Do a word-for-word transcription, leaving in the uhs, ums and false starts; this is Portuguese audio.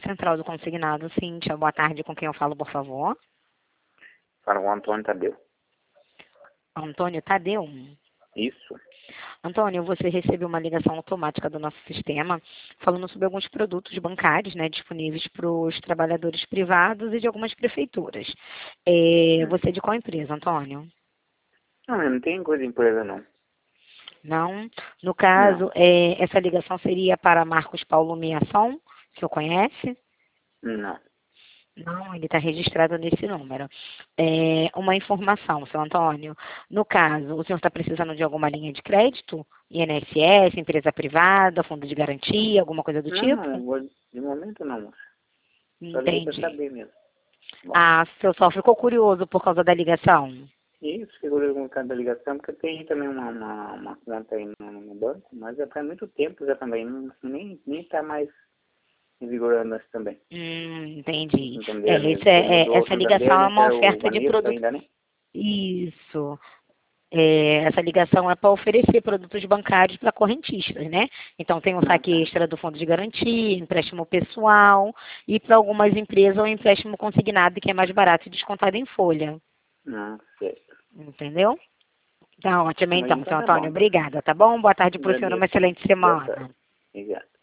central do consignado, Cíntia. Boa tarde, com quem eu falo, por favor? Para o Antônio Tadeu. Antônio Tadeu. Isso. Antônio, você recebeu uma ligação automática do nosso sistema falando sobre alguns produtos bancários, né, disponíveis para os trabalhadores privados e de algumas prefeituras. É, você é de qual empresa, Antônio? Não, eu não tenho coisa de empresa, não. Não? No caso, é, essa ligação seria para Marcos Paulo Miação, que o conhece? Não. Não, ele está registrado nesse número. É, uma informação, seu Antônio. No caso, o senhor está precisando de alguma linha de crédito? I N S S, empresa privada, fundo de garantia, alguma coisa do tipo? Não, de momento não, moça. Só liguei para Entendi. saber mesmo. Bom. Ah, seu só ficou curioso por causa da ligação? Isso, segurei com cada ligação, porque tem também uma, uma, uma conta aí no, no banco, mas já faz muito tempo já também, não, nem nem está mais vigorando isso também. Hum, entendi. Entendeu? É, isso é, é- essa ligação é uma oferta de Bonito produto. ainda, né? Isso. É, essa ligação é para oferecer produtos bancários para correntistas, né? Então tem um Ah, saque tá. extra do fundo de garantia, empréstimo pessoal e para algumas empresas o empréstimo consignado que é mais barato e descontado em folha. Ah, certo. Entendeu? Tá ótimo Mas então, então seu tá Antônio. bom. Obrigada, tá bom? Boa tarde para o senhor, uma Agradeço. excelente Boa semana. tarde. Obrigado.